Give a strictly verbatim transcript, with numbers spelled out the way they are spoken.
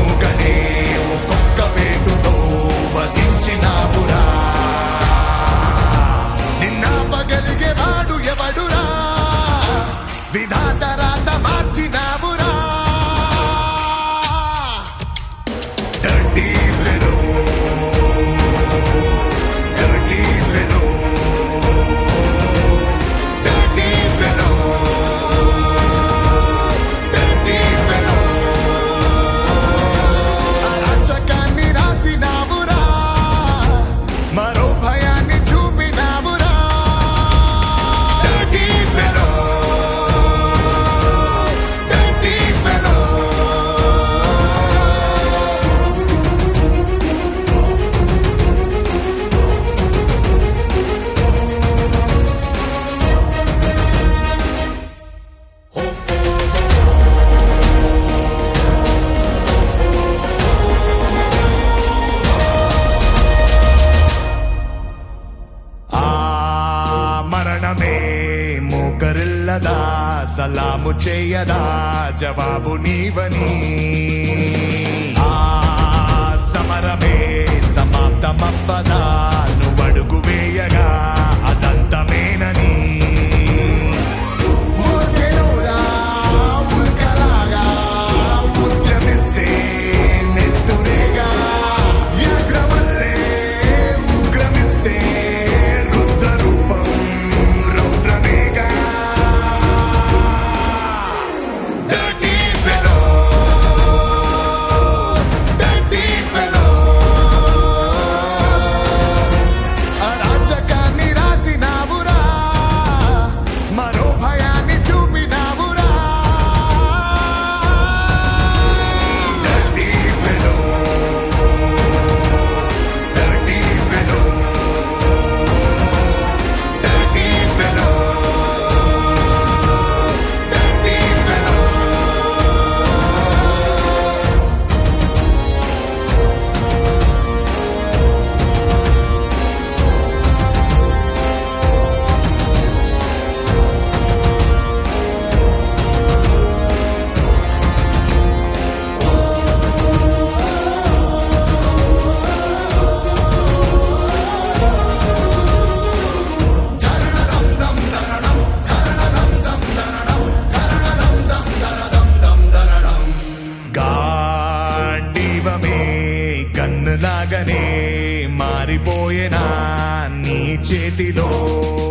మూగనే ఒక్కొక్క వేటుతో వధించినావురా. నిన్నాపగలిగే వాడు ఎవడురా, విధాత రాత మార్చినావురా. Dirty fellow, dirty fellow, dirty fellow, dirty fellow. అరాచకాన్ని రాసినావురా, మరో భయాన్ని చూపినావురా. Dirty fellow, dirty fellow. ఆ మరణమే మోకరిల్లదా, సలాము చేయదా, జవాబు నీవని. ఆ సమరమే సమాప్తమవ్వదా, నువ్వడుగు వేయగా అదంతమేనని. ఊర్కెలోలా ఉల్కలాగా ఉద్యమిస్తే నెత్తురేగా, వ్యాఘ్రమల్లే ఉగ్రమిస్తే రుద్రరూపం రౌద్రమేగా. Dirty fellow, dirty fellow. అరాచకాన్ని రాసినావురా, మరో భయాన్ని చూపినావురా. Dirty fellow, dirty fellow, dirty fellow, dirty fellow. గాంధీవమే గన్నులాగనే మారిపోయేనా నీ చేతిలో.